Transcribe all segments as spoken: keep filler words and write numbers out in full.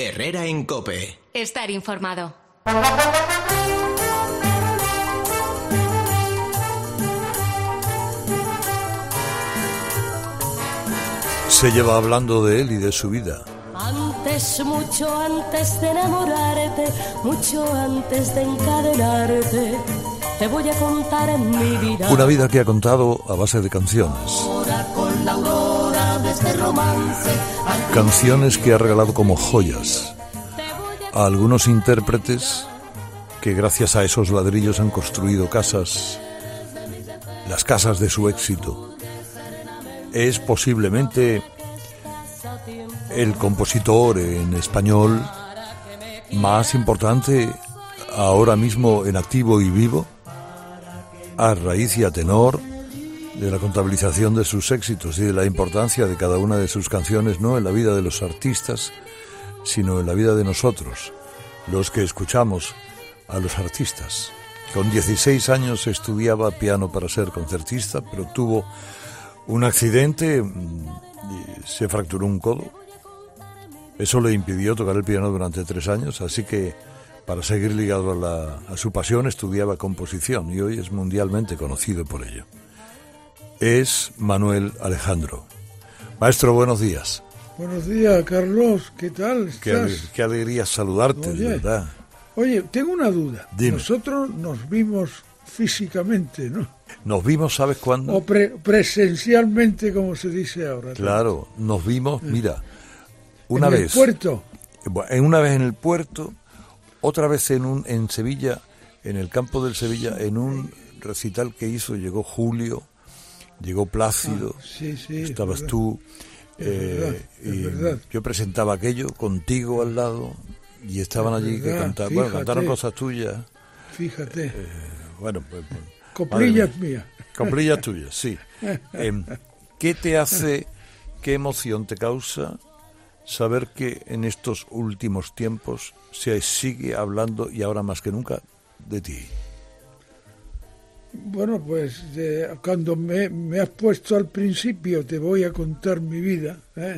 Herrera en COPE. Estar informado. Se lleva hablando de él y de su vida. Antes, mucho antes de enamorarte, mucho antes de encadenarte, te voy a contar en mi vida. Una vida que ha contado a base de canciones. Con la aurora de este romance. Canciones que ha regalado como joyas a algunos intérpretes que gracias a esos ladrillos han construido casas, las casas de su éxito. Es posiblemente el compositor en español más importante ahora mismo en activo y vivo, a raíz y a tenor de la contabilización de sus éxitos y de la importancia de cada una de sus canciones, no en la vida de los artistas, sino en la vida de nosotros, los que escuchamos a los artistas. Con dieciséis años estudiaba piano para ser concertista, pero tuvo un accidente y se fracturó un codo. Eso le impidió tocar el piano durante tres años, así que para seguir ligado a, la, a su pasión estudiaba composición y hoy es mundialmente conocido por ello. Es Manuel Alejandro. Maestro, buenos días. Buenos días, Carlos, ¿qué tal estás? Qué, ale- qué alegría saludarte, Oye, de verdad. Oye, tengo una duda. Dime. Nosotros nos vimos físicamente, ¿no? Nos vimos, ¿sabes cuándo? O pre- presencialmente, como se dice ahora. Claro, nos vimos, mira, una en vez. el puerto. En una vez en el puerto, otra vez en un en Sevilla, en el campo del Sevilla, en un recital que hizo, llegó Julio, llegó Plácido, Ah, sí, sí, es estabas verdad. tú, Es eh, verdad, es y verdad. yo presentaba aquello contigo al lado y estaban Es allí que verdad, cantaban, bueno, fíjate. cantaron cosas tuyas, Fíjate, eh, bueno, pues, pues, coplillas madre mía. mías. Coplillas tuyas, sí. Eh, ¿Qué te hace, qué emoción te causa saber que en estos últimos tiempos se sigue hablando, y ahora más que nunca, de ti? Bueno, pues de- cuando me, me has puesto al principio, te voy a contar mi vida, ¿eh?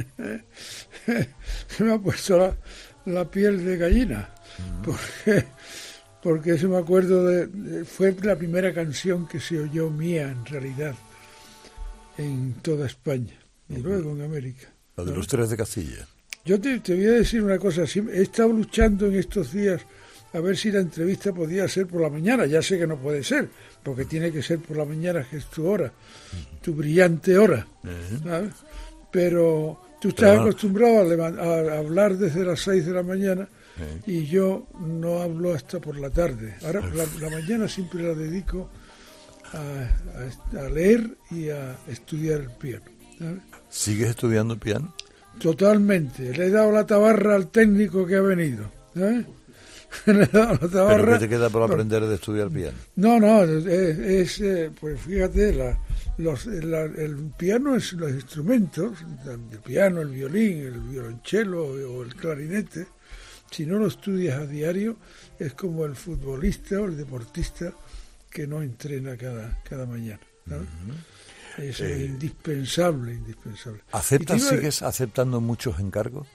me ha puesto la, la piel de gallina, porque, porque eso me acuerdo de, de- fue la primera canción que se oyó mía en realidad en toda España y luego en América. La de ¿no? los Tres de Castilla. Yo te, te voy a decir una cosa, sí, he estado luchando en estos días a ver si la entrevista podía ser por la mañana, ya sé que no puede ser, porque tiene que ser por la mañana, que es tu hora, tu brillante hora, ¿sabes? Pero tú estás Pero no- acostumbrado a, levan- a hablar desde las seis de la mañana y yo no hablo hasta por la tarde. Ahora la, la mañana siempre la dedico a, a- a leer y a estudiar el piano, ¿sabes? ¿Sigues estudiando piano? Totalmente. Le he dado la tabarra al técnico que ha venido. ¿eh? Le he dado la ¿Pero tabarra. qué te queda por aprender de estudiar piano? No, no, es, es, eh, pues fíjate, la, los, la- el piano es los instrumentos, el piano, el violín, el violonchelo o el clarinete. Si no lo estudias a diario, es como el futbolista o el deportista que no entrena cada, cada mañana, ¿sabes? Es Eh, indispensable, indispensable. ¿Aceptas, Y te iba a- sigues aceptando muchos encargos?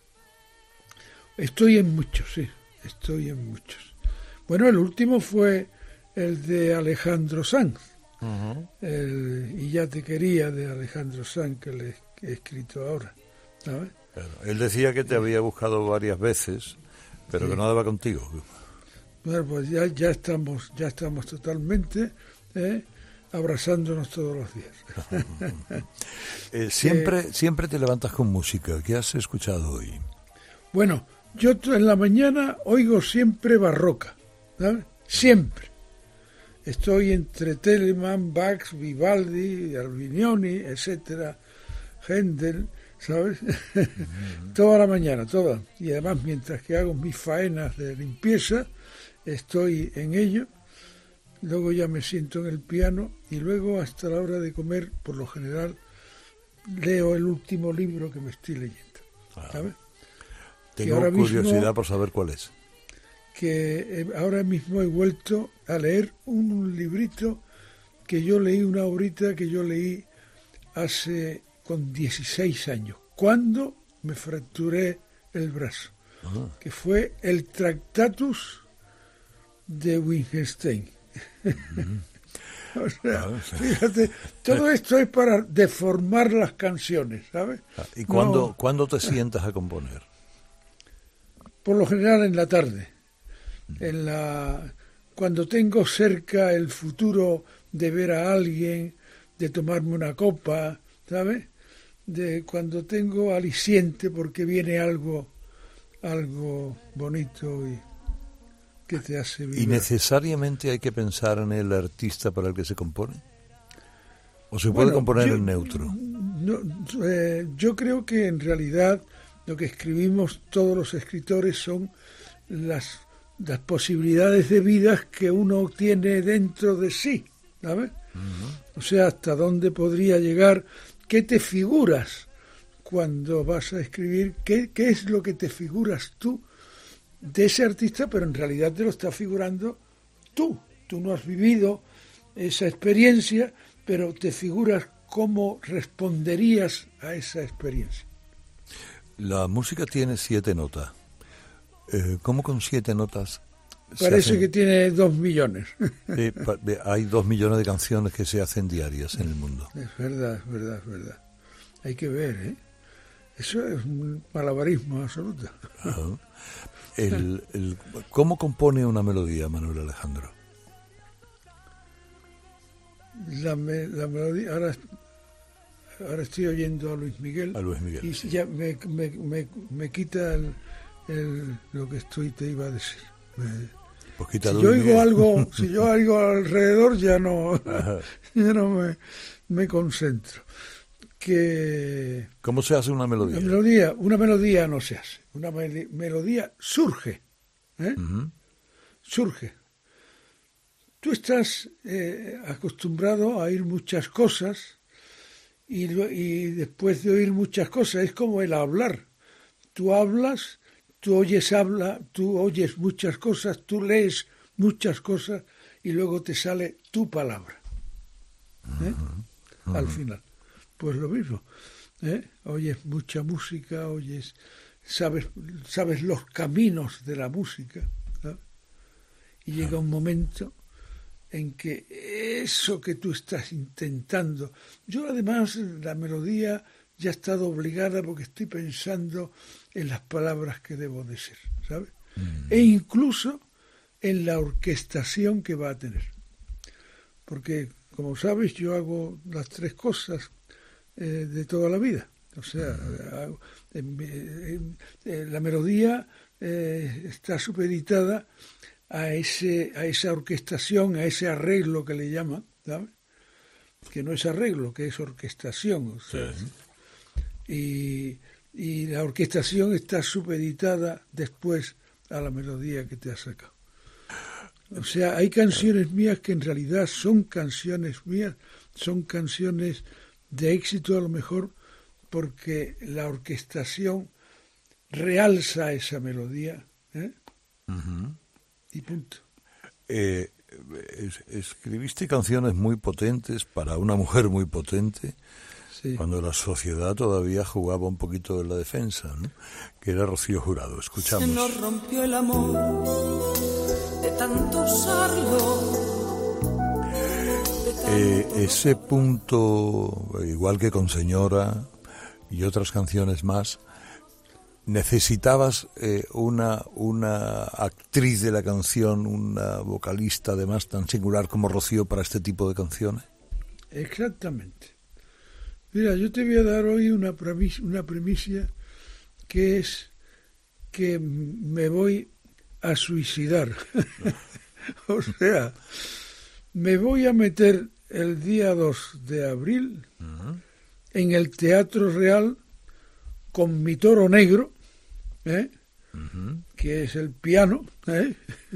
Estoy en muchos, sí, estoy en muchos. Bueno, el último fue el de Alejandro Sanz, el Y ya te quería de Alejandro Sanz, que le he escrito ahora, ¿sabes? Claro. Él decía que te había buscado varias veces, pero Sí. que no daba contigo. Bueno, pues ya, ya estamos, ya estamos totalmente ¿eh? abrazándonos todos los días. Eh, siempre, siempre te levantas con música. ¿Qué has escuchado hoy? Bueno, yo t- en la mañana oigo siempre barroca, ¿sabes? Siempre. Estoy entre Telemann, Bach, Vivaldi, Albinioni, etcétera, Händel, ¿sabes? Toda la mañana, toda. Y además, mientras que hago mis faenas de limpieza, estoy en ello. Luego ya me siento en el piano y luego hasta la hora de comer, por lo general, leo el último libro que me estoy leyendo, ¿sabes? Tengo ahora mismo- curiosidad por saber cuál es. que eh, ahora mismo he vuelto a leer un, un librito que yo leí, una obrita que yo leí hace con dieciséis años, cuando me fracturé el brazo. Ah. que fue el Tractatus de Wittgenstein. O sea, Ah, sí. fíjate, todo esto es para deformar las canciones, ¿sabes? ¿Y cuándo, No, cuándo te sientas a componer? por lo general en la tarde, en la cuando tengo cerca el futuro de ver a alguien, de tomarme una copa, ¿sabes? De cuando tengo aliciente porque viene algo, algo bonito y que te hace vibrar. ¿Y necesariamente hay que pensar en el artista para el que se compone? ¿O se puede Bueno, componer yo- en neutro? No, eh, yo creo que en realidad lo que escribimos todos los escritores son las, las posibilidades de vida que uno tiene dentro de sí, ¿sabes? O sea, hasta dónde podría llegar, qué te figuras cuando vas a escribir, qué, qué es lo que te figuras tú de ese artista, pero en realidad te lo está figurando tú. Tú no has vivido esa experiencia, pero te figuras cómo responderías a esa experiencia. La música tiene siete notas. Eh, ¿Cómo con siete notas? se Parece hacen- que tiene dos millones. Eh, pa- ve- hay dos millones de canciones que se hacen diarias en el mundo. Es verdad, es verdad, es verdad. Hay que ver, ¿eh? Eso es un malabarismo absoluto. Ajá. El, el- ¿Cómo compone una melodía, Manuel Alejandro? La, me- la melodía, ahora, ahora estoy oyendo a Luis Miguel, A Luis Miguel. y sí. ya me, me, me, me quita el, el- lo que estoy te iba a decir. Me- Pues quita si Luis yo oigo Miguel. algo, si yo oigo alrededor ya no, Ajá. ya no me, me concentro. Que ¿Cómo se hace una melodía? la melodía, una melodía no se hace, una mel- melodía surge, ¿eh? Ujú. surge. Tú estás eh, acostumbrado a oír muchas cosas y, lo- y después de oír muchas cosas es como el hablar. Tú hablas, tú oyes habla, tú oyes muchas cosas, tú lees muchas cosas y luego te sale tu palabra. ¿eh? Al final. Pues lo mismo. ¿eh? Oyes mucha música, oyes, sabes, sabes los caminos de la música. ¿no? Y llega un momento en que eso que tú estás intentando, yo además la melodía ya he estado obligada porque estoy pensando en las palabras que debo decir, ¿sabes? Mm. E incluso en la orquestación que va a tener. Porque, como sabes, yo hago las tres cosas eh, de toda la vida. O sea, hago, en, en, en, la melodía eh, está supeditada a ese a esa orquestación, a ese arreglo que le llaman, ¿sabes? Que no es arreglo, que es orquestación. O sea, sí. y, y la orquestación está supeditada después a la melodía que te has sacado. O sea, hay canciones mías que en realidad son canciones mías, son canciones de éxito a lo mejor porque la orquestación realza esa melodía, ¿eh? Uh-huh. Y punto. Eh, es, escribiste canciones muy potentes para una mujer muy potente, sí. Cuando la sociedad todavía jugaba un poquito en la defensa, ¿no? Que era Rocío Jurado. Escuchamos. Se nos rompió el amor de tanto usarlo. Eh, ese punto, igual que con Señora y otras canciones más, ¿necesitabas eh, una, una actriz de la canción, una vocalista además tan singular como Rocío para este tipo de canciones? Exactamente. Mira, yo te voy a dar hoy una premisa, una premisa que es que me voy a suicidar. O sea, me voy a meter el día dos de abril uh-huh. en el Teatro Real con mi toro negro, ¿eh? Uh-huh. que es el piano, ¿eh?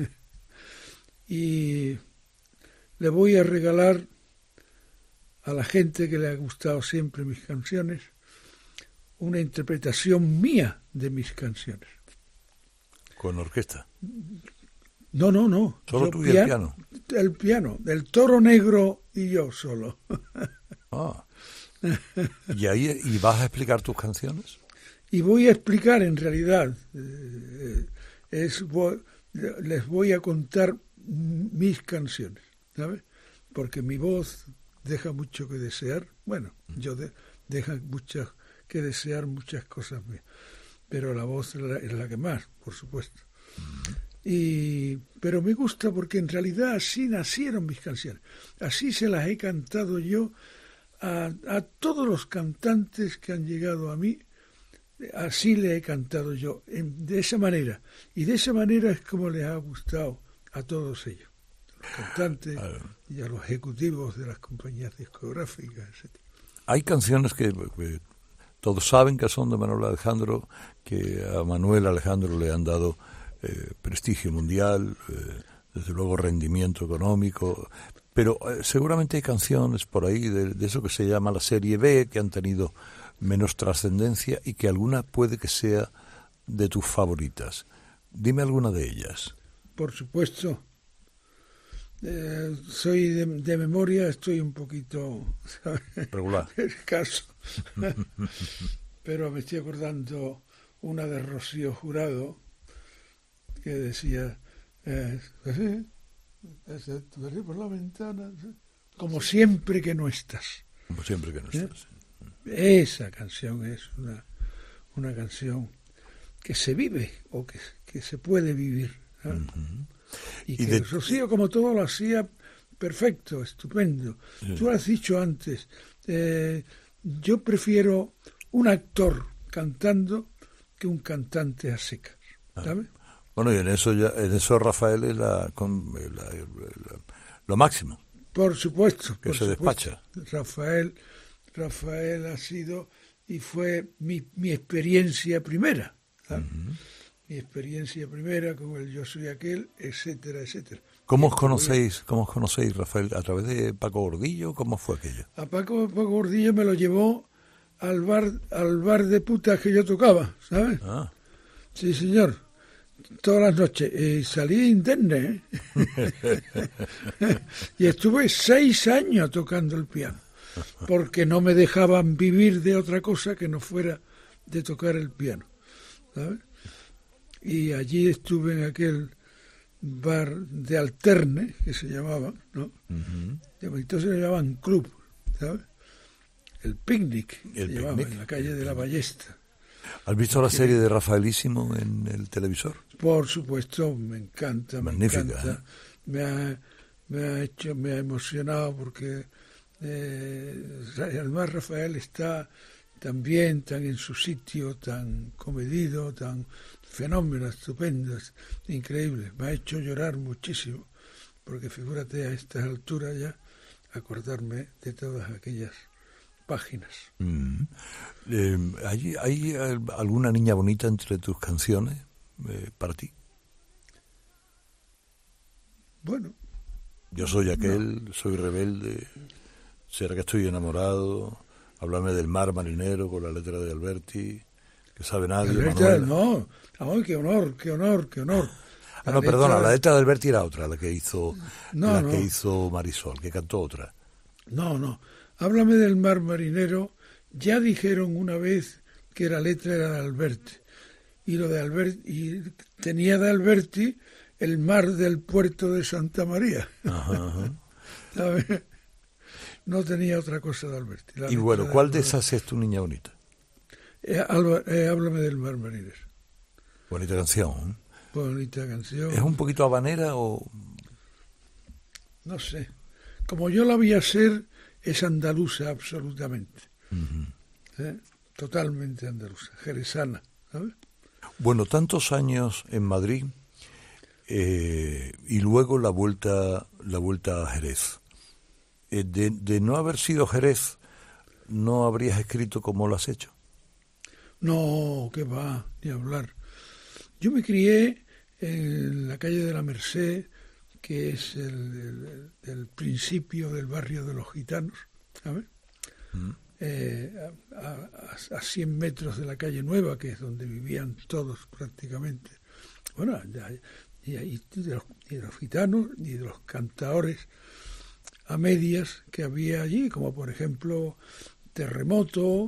y le voy a regalar a la gente que le ha gustado siempre mis canciones una interpretación mía de mis canciones. ¿Con orquesta? No, no, no. ¿Solo tú y el piano? El piano, el toro negro y yo solo. Ah. ¿Y ahí y vas a explicar tus canciones? Y voy a explicar, en realidad, eh, es, voy, les voy a contar mis canciones, ¿sabes? Porque mi voz deja mucho que desear. Bueno, yo de, deja muchas que desear muchas cosas mías, pero la voz es la, es la que más, por supuesto. Y pero me gusta porque en realidad así nacieron mis canciones. Así se las he cantado yo a, a todos los cantantes que han llegado a mí. Así le he cantado yo, en, de esa manera. Y de esa manera es como les ha gustado a todos ellos, a los cantantes y a los ejecutivos de las compañías discográficas, etcétera. Hay canciones que, que todos saben que son de Manuel Alejandro, que a Manuel Alejandro le han dado eh, prestigio mundial, eh, desde luego rendimiento económico, pero eh, seguramente hay canciones por ahí de, de eso que se llama la serie B, que han tenido menos trascendencia y que alguna puede que sea de tus favoritas. Dime alguna de ellas. Por supuesto. Eh, soy de, de memoria, estoy un poquito, ¿sabes? Regular. Escaso. Pero me estoy acordando una de Rocío Jurado que decía eh, por la ventana, como siempre que no estás. Como siempre que no estás. ¿Eh? Esa canción es una, una canción que se vive o que, que se puede vivir, ¿eh? Uh-huh. Y, y que de... Rocío, como todo, lo hacía perfecto, estupendo. Sí. Tú has dicho antes, eh, yo prefiero un actor cantando que un cantante a secas, ¿sabes? Ah. Bueno, y en eso ya, en eso Rafael es la, con, la, la, la, lo máximo. Por supuesto. Que por se supuesto. despacha. Rafael, Rafael ha sido y fue mi, mi experiencia primera, ¿sabes? Uh-huh. Mi experiencia primera con el Yo Soy Aquel, etcétera, etcétera. ¿Cómo os conocéis, cómo os conocéis, Rafael? ¿A través de Paco Gordillo? ¿Cómo fue aquello? A Paco, Paco Gordillo me lo llevó al bar, al bar de putas que yo tocaba, ¿sabes? Ah. Sí, señor. Todas las noches. Y salí indemne, ¿eh? Y estuve seis años tocando el piano, porque no me dejaban vivir de otra cosa que no fuera de tocar el piano, ¿sabes? Y allí estuve en aquel bar de Alterne, que se llamaba, ¿no? Uh-huh. Entonces le llamaban club, ¿sabes? El Picnic, el se llamaba, en la calle de la Ballesta. ¿Has visto la serie de Rafaelísimo en el televisor? Por supuesto, me encanta, Magnífica, me encanta. ¿eh? Me ha, me ha hecho, me ha emocionado porque eh, además Rafael está tan bien, tan en su sitio, tan comedido, tan fenómeno, estupendo, increíble. Me ha hecho llorar muchísimo, porque figúrate a estas alturas ya acordarme de todas aquellas páginas. Mm. Eh, ¿hay, ¿Hay alguna niña bonita entre tus canciones eh, para ti? Bueno. Yo soy aquel, no. Soy rebelde, será que estoy enamorado, háblame del mar marinero con la letra de Alberti, que sabe nadie. La letra, no, ay, qué honor, qué honor, qué honor. Ah, no, perdona, la letra de Alberti era otra, la que hizo, no, la no. que hizo Marisol, que cantó otra. No, no. Háblame del mar marinero, ya dijeron una vez que la letra era de Alberti, y lo de Alberti, y tenía de Alberti el mar del puerto de Santa María. Ajá, ajá. ¿Sabes? No tenía otra cosa de Alberti. Y bueno, ¿cuál de esas es tu niña bonita? Eh, Alba, eh, háblame del mar marinero. Bonita canción, ¿eh? Bonita canción. ¿Es un poquito habanera o...? No sé. Como yo la vi a ser, es andaluza absolutamente. Uh-huh. ¿Eh? Totalmente andaluza, jerezana, ¿sabes? Bueno, tantos años en Madrid eh, y luego la vuelta, la vuelta a Jerez. Eh, de, de no haber sido Jerez, ¿no habrías escrito como lo has hecho? No, qué va, ni hablar. Yo me crié en la calle de la Merced, que es el, el, el principio del barrio de los gitanos, ¿sabes? Mm. Eh, a, a, a cien metros de la calle Nueva, que es donde vivían todos prácticamente. Bueno, y, y, y, de, los, y de los gitanos y de los cantaores a medias que había allí, como por ejemplo Terremoto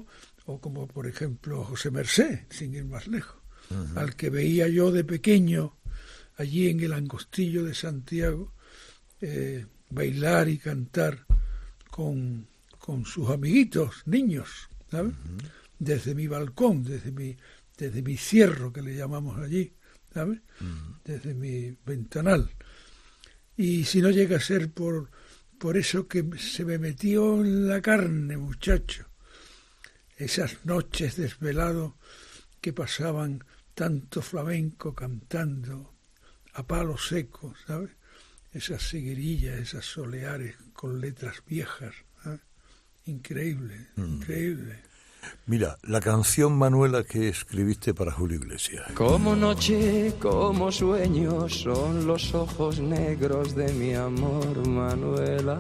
o como por ejemplo José Mercé, sin ir más lejos, uh-huh. al que veía yo de pequeño allí en el Angostillo de Santiago, eh, bailar y cantar con, con sus amiguitos, niños, ¿sabes? Uh-huh. Desde mi balcón, desde mi, desde mi cierro, que le llamamos allí, ¿sabes? Uh-huh. Desde mi ventanal. Y si no llega a ser por, por eso que se me metió en la carne, muchacho, esas noches desvelado que pasaban tanto flamenco cantando a palo seco, ¿sabes? Esas seguirillas, esas soleares con letras viejas, ¿sabes? Increíble, mm. increíble. Mira, la canción, Manuela, que escribiste para Julio Iglesias. Como noche, como sueño, son los ojos negros de mi amor, Manuela.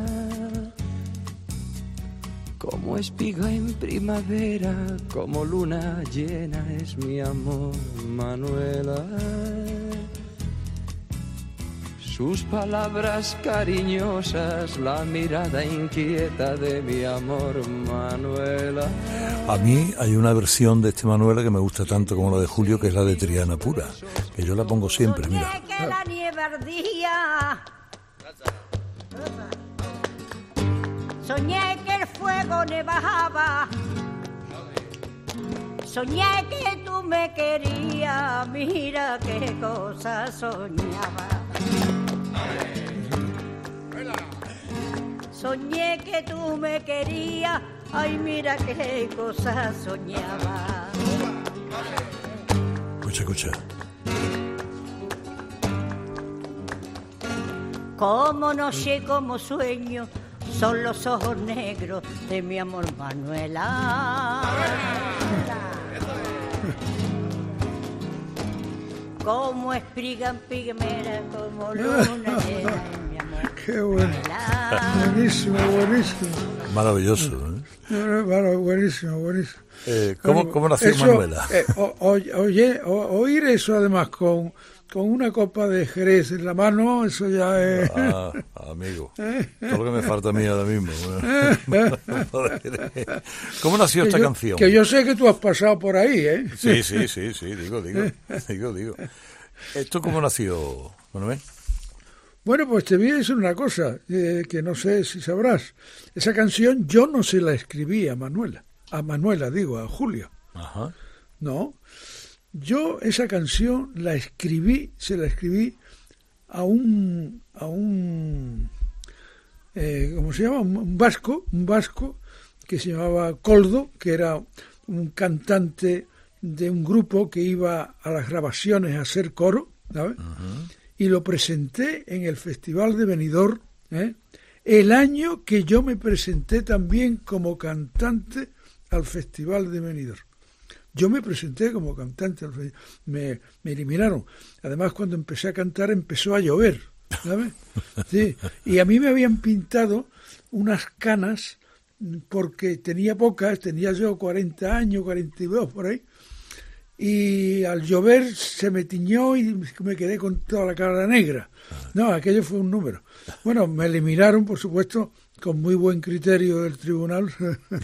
Como espiga en primavera, como luna llena es mi amor, Manuela. Sus palabras cariñosas, la mirada inquieta de mi amor, Manuela. A mí hay una versión de este Manuela que me gusta tanto como la de Julio, que es la de Triana Pura, que yo la pongo siempre, mira. Soñé que la nieve ardía, soñé que el fuego nevaba, soñé que tú me querías, mira qué cosa soñaba. Soñé que tú me querías, ay mira qué cosa soñaba. Escucha, escucha. Como noche, como sueño, son los ojos negros de mi amor, Manuela. Como espiga pigmera, como luna llena en mi amor. Qué bueno. Buenísimo, buenísimo. Maravilloso, ¿eh? Bueno, buenísimo, buenísimo. Eh, ¿cómo, ¿Cómo nació eso, Manuela? Eh, o, o, oye, o, oír eso además con, con una copa de Jerez en la mano, eso ya es... Ah, amigo, todo lo que me falta a mí ahora mismo. ¿Cómo nació que esta yo, canción? Que yo sé que tú has pasado por ahí, ¿eh? Sí, sí, sí, sí, digo, digo, digo, digo. ¿Esto cómo nació, Manuel? Bueno, pues te voy a decir una cosa, eh, que no sé si sabrás. Esa canción yo no se la escribí a Manuela, a Manuela digo, a Julio. Ajá. No, yo esa canción la escribí, se la escribí a un, a un, eh, ¿cómo se llama? Un vasco, un vasco que se llamaba Coldo, que era un cantante de un grupo que iba a las grabaciones a hacer coro, ¿sabes? Uh-huh. Y lo presenté en el Festival de Benidorm, ¿eh? el año que yo me presenté también como cantante al Festival de Benidorm. Yo me presenté como cantante, al festival. Me, me eliminaron. Además, cuando empecé a cantar empezó a llover, ¿sabes? Sí. Y a mí me habían pintado unas canas porque tenía pocas, tenía yo cuarenta años, cuarenta y dos por ahí, y al llover se me tiñó y me quedé con toda la cara negra. No, aquello fue un número. Bueno, me eliminaron, por supuesto, con muy buen criterio del tribunal.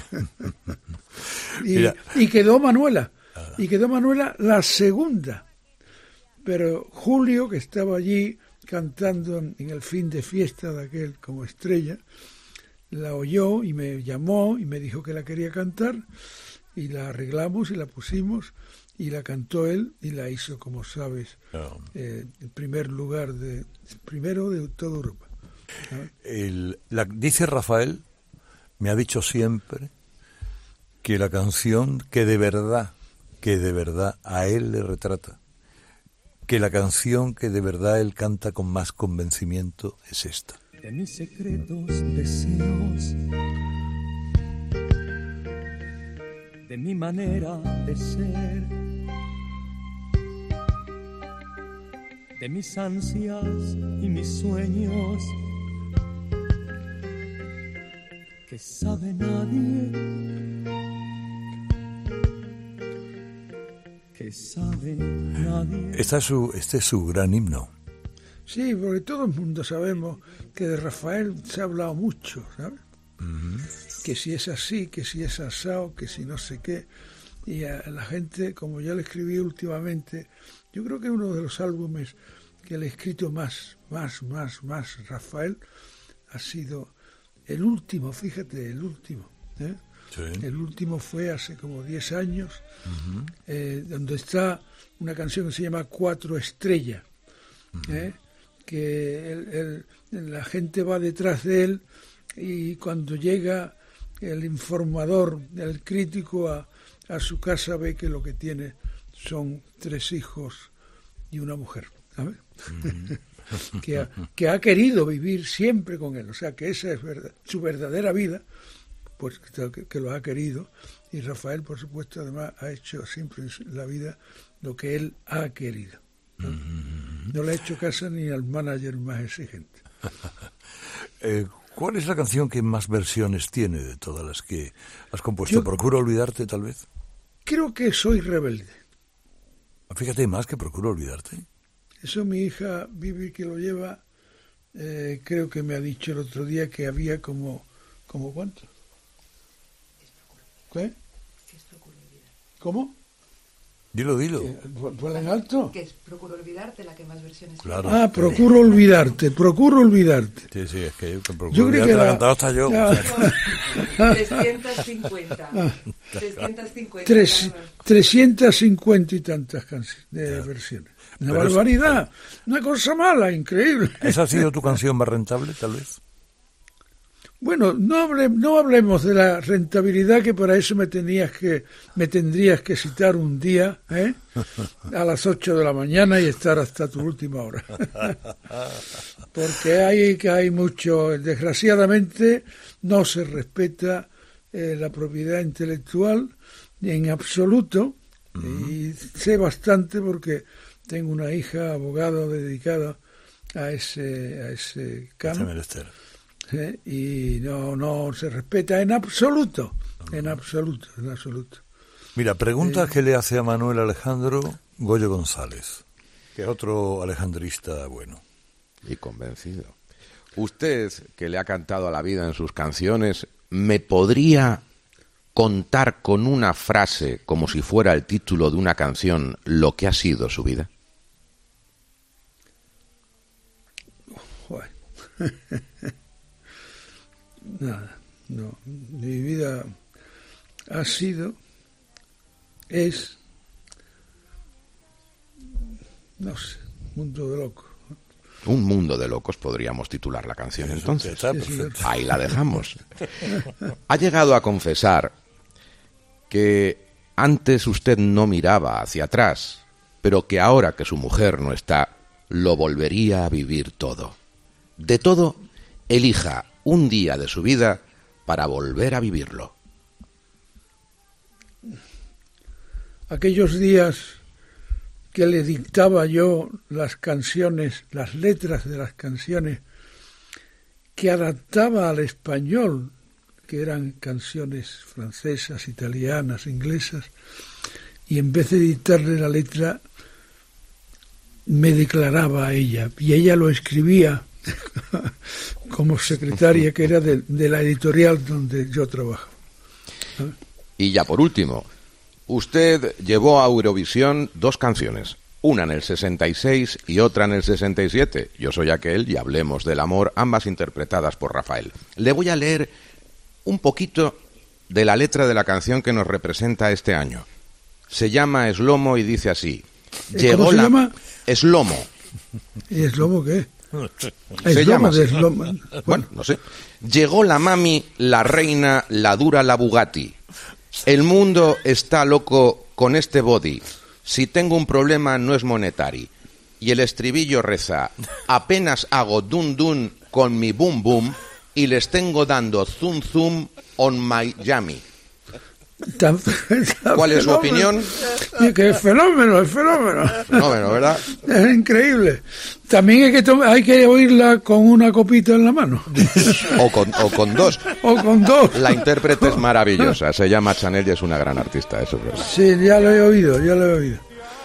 y, y quedó Manuela. Y quedó Manuela la segunda. Pero Julio, que estaba allí cantando en, en el fin de fiesta de aquel como estrella, la oyó y me llamó y me dijo que la quería cantar, y la arreglamos y la pusimos y la cantó él y la hizo, como sabes, oh. eh, el primer lugar de primero de toda Europa. ¿No? El, la, dice Rafael, me ha dicho siempre que la canción que de verdad, que de verdad a él le retrata, que la canción que de verdad él canta con más convencimiento es esta. De mis secretos deseos, de mi manera de ser, de mis ansias y mis sueños, que sabe nadie, que sabe nadie. Esta es su, este es su gran himno. Sí, porque todo el mundo sabemos que de Rafael se ha hablado mucho, ¿sabes? Uh-huh. que si es así, que si es asado, que si no sé qué. Y a la gente, como ya le escribí últimamente, yo creo que uno de los álbumes que le he escrito más, más, más, más, Rafael, ha sido el último, fíjate, el último, ¿eh? Sí. El último fue hace como diez años, uh-huh. eh, donde está una canción que se llama Cuatro Estrellas, uh-huh. ¿eh? que el, el, la gente va detrás de él y cuando llega el informador, el crítico a, a su casa ve que lo que tiene son tres hijos y una mujer, ¿sabes? Uh-huh. que, ha, que ha querido vivir siempre con él, o sea que esa es verdad, su verdadera vida, pues que, que lo ha querido, y Rafael, por supuesto, además ha hecho siempre en la vida lo que él ha querido. No, uh-huh. no le ha hecho caso ni al manager más exigente. eh, ¿Cuál es la canción que más versiones tiene de todas las que has compuesto? Yo, ¿Procuro olvidarte, tal vez? Creo que Soy rebelde. Fíjate, más que Procuro olvidarte. Eso mi hija Vivi, que lo lleva, eh, creo que me ha dicho el otro día que había como, ¿como cuánto? ¿Qué? ¿Cómo? Dilo, dilo. ¿Por en alto? Que es Procuro olvidarte, la que más versiones claro, tiene. Ah, Procuro olvidarte, Procuro olvidarte. Sí, sí, es que yo Procuro yo olvidarte que la he la... cantado hasta yo. trescientos cincuenta. Ah. trescientos cincuenta. Tres, trescientos cincuenta y tantas canciones de claro. versiones. Una Pero barbaridad, es... una cosa mala, increíble. ¿Esa ha sido tu canción más rentable, tal vez? Bueno, no, hable, no hablemos de la rentabilidad, que para eso me tenías que me tendrías que citar un día, ¿eh? a las ocho de la mañana y estar hasta tu última hora. Porque hay que hay mucho, desgraciadamente no se respeta eh, la propiedad intelectual en absoluto, uh-huh. y sé bastante porque tengo una hija abogada dedicada a ese a ese campo. ¿Sí? Y no no se respeta en absoluto, uh-huh. en absoluto, en absoluto. Mira, pregunta eh, que le hace a Manuel Alejandro Goyo González, que es otro alejandrista bueno. Y convencido. Usted, que le ha cantado a la vida en sus canciones, ¿me podría contar con una frase, como si fuera el título de una canción, lo que ha sido su vida? Bueno. Nada, no. Mi vida ha sido, es, no sé, mundo de locos. Un mundo de locos podríamos titular la canción entonces. Está perfecto. Ahí la dejamos. Ha llegado a confesar que antes usted no miraba hacia atrás, pero que ahora que su mujer no está, lo volvería a vivir todo. De todo, elija un día de su vida para volver a vivirlo. Aquellos días que le dictaba yo las canciones, las letras de las canciones, que adaptaba al español, que eran canciones francesas, italianas, inglesas, y en vez de dictarle la letra, me declaraba a ella, y ella lo escribía como secretaria, que era de, de la editorial donde yo trabajo. ¿Sabes? Y ya por último, usted llevó a Eurovisión dos canciones, una en el sesenta y seis y otra en el sesenta y siete, Yo soy aquel y Hablemos del amor, ambas interpretadas por Rafael. Le voy a leer un poquito de la letra de la canción que nos representa este año. Se llama Eslomo y dice así. Llegó ¿Cómo se la... llama? Eslomo. ¿Y Eslomo qué? Se llama de Eslomo. Bueno, no sé. Llegó la mami, la reina, la dura, la Bugatti. El mundo está loco con este body. Si tengo un problema no es monetary. Y el estribillo reza, apenas hago dun dun con mi boom boom y les tengo dando zoom zoom on my yummy. Tan, tan ¿Cuál es su opinión? Que es fenómeno, es fenómeno. Fenómeno, ¿verdad? Es increíble. También hay que, to- hay que oírla con una copita en la mano. O con, o con dos. O con dos. La intérprete es maravillosa. Se llama Chanel y es una gran artista, eso es verdad. Sí, ya lo he oído, ya lo he oído.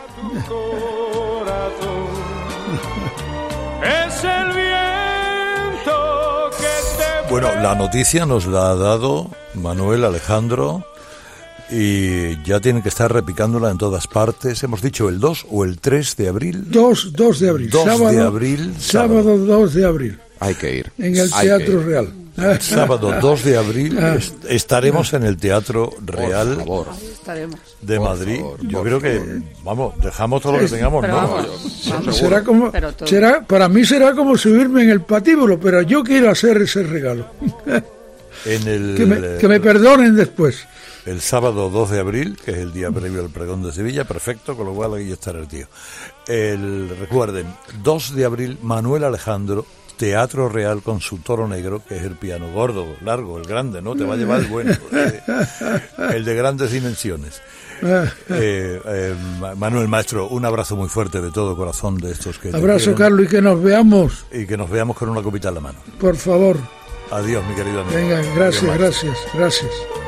Es el viento que te... Bueno, la noticia nos la ha dado Manuel, Alejandro, y ya tienen que estar repicándola en todas partes. Hemos dicho el dos o el tres de abril. dos de abril. dos sábado, de abril. Sábado, sábado dos de abril. Hay que ir. En el Hay Teatro ir. Real. Sábado dos de abril est- estaremos en el Teatro Real Por favor. Estaremos. de Por Madrid. favor, Yo por creo que, vamos, dejamos todo lo que tengamos, Pero ¿no? vamos, vamos. Será como, Pero todo. será, para mí será como subirme en el patíbulo, pero yo quiero hacer ese regalo. En el, que, me, que me perdonen después. el sábado dos de abril, que es el día previo al pregón de Sevilla, perfecto, con lo cual aquí estará el tío. El, recuerden, dos de abril, Manuel Alejandro, Teatro Real con su toro negro, que es el piano gordo, largo, el grande, ¿no? Te va a llevar el bueno, eh, el de grandes dimensiones. Eh, eh, Manuel, maestro, un abrazo muy fuerte de todo corazón de estos que te Abrazo, quieren, Carlos, y que nos veamos, y que nos veamos con una copita en la mano. por favor. Adiós, mi querido amigo. Venga, Adiós, gracias, maestro. gracias, gracias.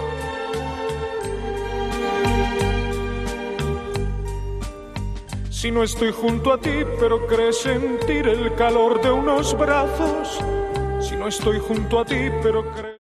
Si no estoy junto a ti, pero crees sentir el calor de unos brazos. Si no estoy junto a ti, pero crees...